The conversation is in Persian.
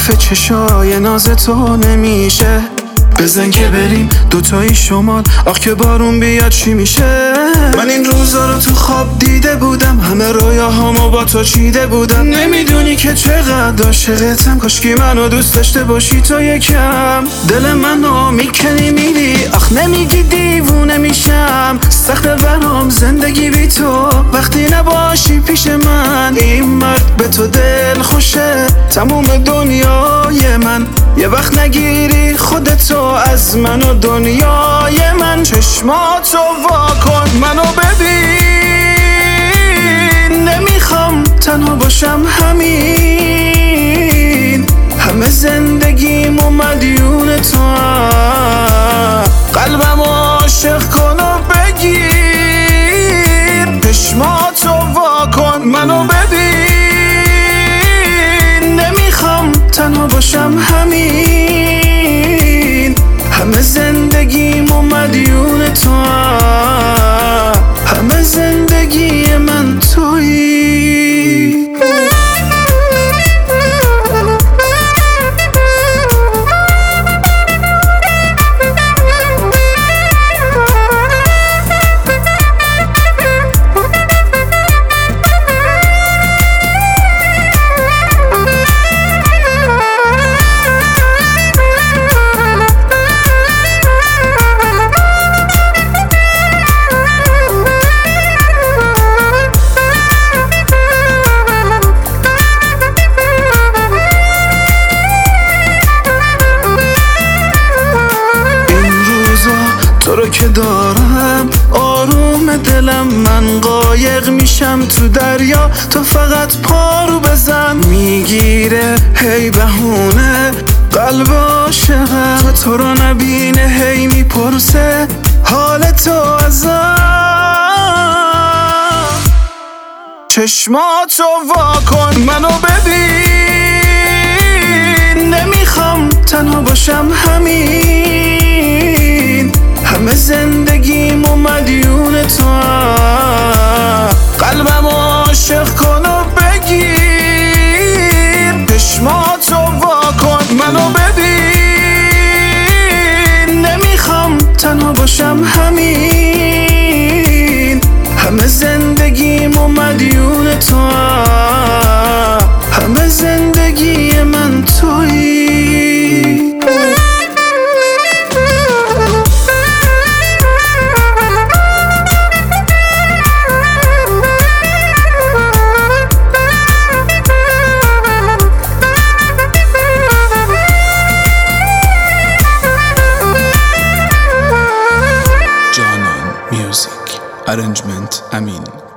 صرف چشای ناز تو نمیشه. بزن که بریم دوتایی شمال، آخ که بارون بیاد چی میشه. من این روزا رو تو خواب دیده بودم، همه رویاهامو با تو چیده بودم. نمیدونی که چقدر عاشقتم، کاشکی منو دوست داشته باشی تو یکم. دل منو میکنی میری، آخ نمیگی دیوونه میشم. سخته برام زندگی بی تو، وقتی نباشی پیش من. این مرد به تو دل خوشه، تموم دنیای من. یه وقت نگیری خودتو از من و دنیای من. چشماتو وا کن منو ببین، نمیخوام تنها باشم همین. همه زندگیمو مدیون تو هم، قلبم عاشق کن و بگیر. چشماتو وا کن منو ببین، نمیخوام تنها باشم همین. همه زندگیمو مدیون تو هم، همه زندگی من تویی. تو رو که دارم آروم دلم، من قایق میشم تو دریا. تو فقط پارو بزن، میگیره هی بهونه قلب عاشقم. تو رو نبینه هی میپرسه حال تو ازم. چشماتو وا کن منو ببین، نمیخوام تنها باشم همین. همه زندگیمو مدیون تو هم، قلبم عاشق کن و بگیر. چشماتو وا کن منو ببین، نمیخوام تنها باشم همین. همه زندگیمو مدیون تو هم، همه زندگی من تویی. Music Arrangement Amin.